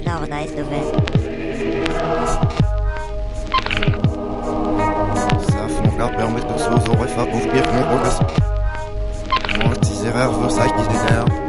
Have a nice day. Saft permet de so einfach auf Bier und Rockes. Und diese Rare Versailles, die